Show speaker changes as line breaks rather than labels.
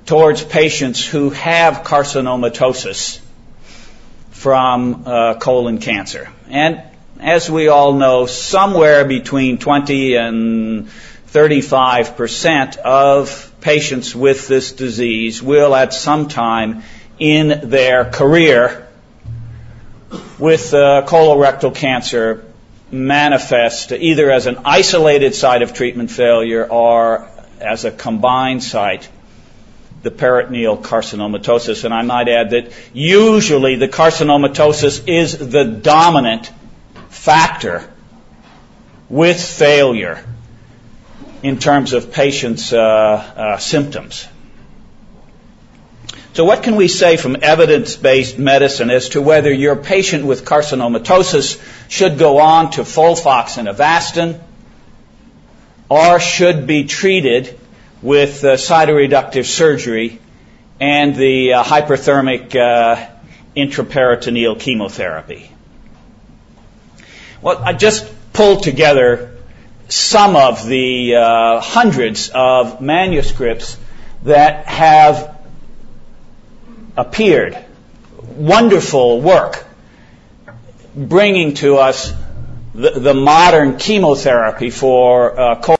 towards patients who have carcinomatosis from colon cancer. And as we all know, somewhere between 20 and 35% of patients with this disease will at some time in their career with colorectal cancer manifest either as an isolated site of treatment failure or as a combined site, the peritoneal carcinomatosis. And I might add that usually the carcinomatosis is the dominant factor with failure in terms of patients' symptoms. So what can we say from evidence-based medicine as to whether your patient with carcinomatosis should go on to FOLFOX and Avastin or should be treated with cytoreductive surgery and the hyperthermic intraperitoneal chemotherapy? Well, I just pulled together some of the hundreds of manuscripts that have appeared. Wonderful work bringing to us the modern chemotherapy for